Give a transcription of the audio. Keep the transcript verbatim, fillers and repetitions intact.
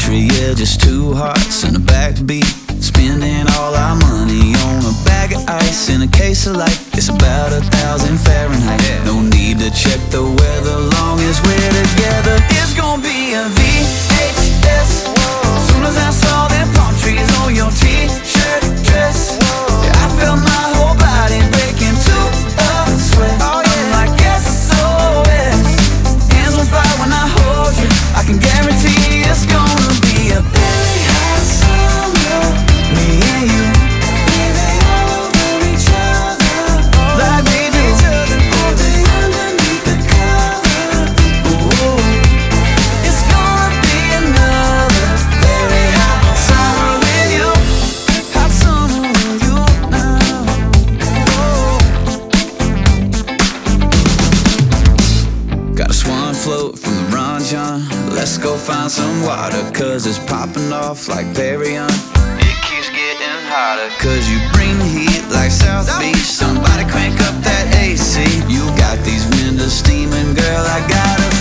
country, yeah, just two hearts and a backbeat. Spending all our money on a bag of ice and a case of light. It's about a thousand Fahrenheit. No need to check the weather, long as we're together. It's gonna be a V H S. Soon as I saw them palm trees on your t-shirt dress, yeah, I felt my whole body break into a sweat. I'm like S O S. Hands on fire when I hold you. I can guarantee it's gonna be a very hot summer. Me and you, baby, over each other, like we do, holding underneath the cover. Ooh, it's gonna be another very hot summer with you. Hot summer with you now. Oh. Got a swan float from the Ron John. Let's go find some water, cause it's popping off like Perion. It keeps getting hotter, cause you bring the heat like South Beach. Somebody crank up that A C. You got these windows steaming, girl, I got a